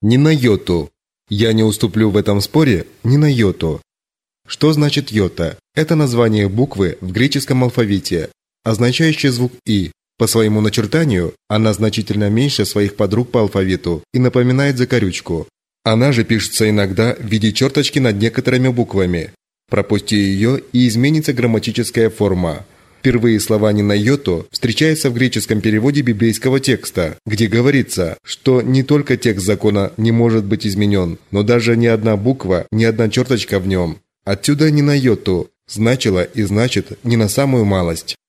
Ни на йоту. Я не уступлю в этом споре ни на йоту. Что значит йота? Это название буквы в греческом алфавите, означающее звук «и». По своему начертанию она значительно меньше своих подруг по алфавиту и напоминает закорючку. Она же пишется иногда в виде черточки над некоторыми буквами. Пропусти ее, и изменится грамматическая форма. Впервые слова «ни на йоту» встречаются в греческом переводе библейского текста, где говорится, что не только текст закона не может быть изменен, но даже ни одна буква, ни одна черточка в нем. Отсюда «ни на йоту» значило и значит «не на самую малость».